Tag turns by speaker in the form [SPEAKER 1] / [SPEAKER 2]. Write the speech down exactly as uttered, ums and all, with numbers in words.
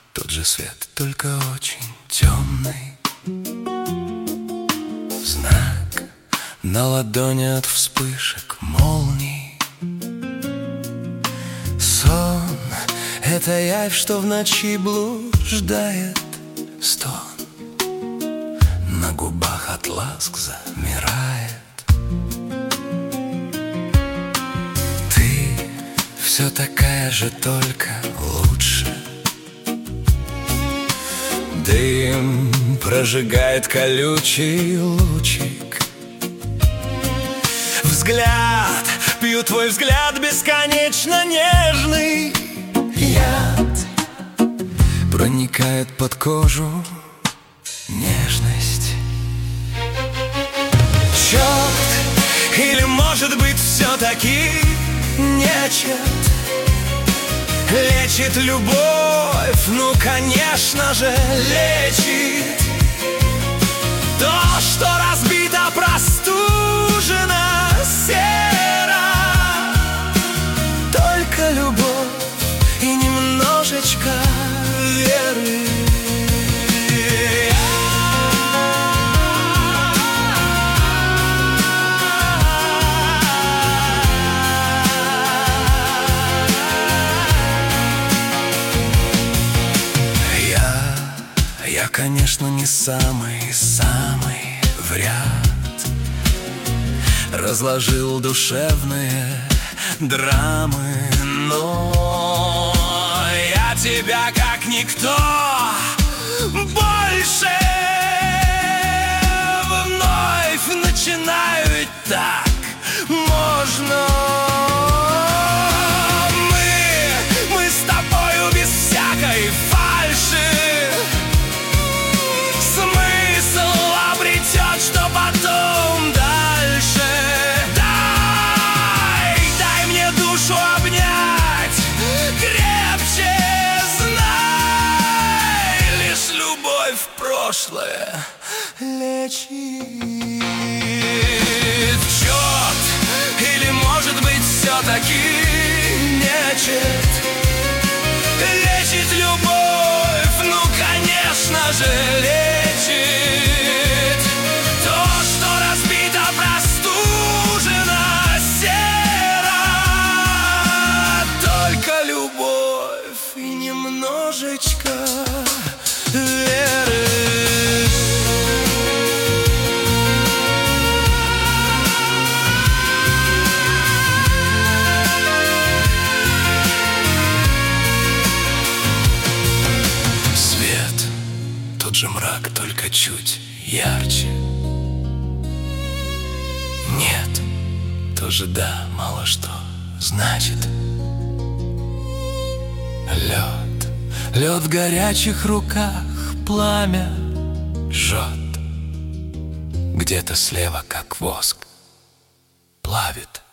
[SPEAKER 1] тот же свет, только очень темный. Знак на ладони от вспышек молний. Сон — это явь, что в ночи блуждает. Стон на губах от ласк замирает. Ты все такая же, только лучше. Дым прожигает колючий лучик. Взгляд, пью твой взгляд бесконечно нежный. Яд проникает под кожу, нежность. Черт, или может быть все-таки нечет. Лечит любовь, ну конечно же лечит. То, что разбито, простужено, серо. Только любовь и немножечко веры. Я, конечно, не самый-самый вряд. Разложил душевные драмы, но я тебя как никто больше вновь начинаю, ведь так можно. Мы, мы с тобою без всякой фальши. Что потом дальше? Дай, дай мне душу обнять крепче, знай, лишь любовь в прошлое лечит. Черт, или может быть все-таки нечет. Лечит любовь, ну конечно же лечит. Немножечко веры. Свет, тот же мрак, только чуть ярче. Нет, тоже да, мало что значит. Лед, лед в горячих руках, пламя жжет. Где-то слева, как воск, плавит.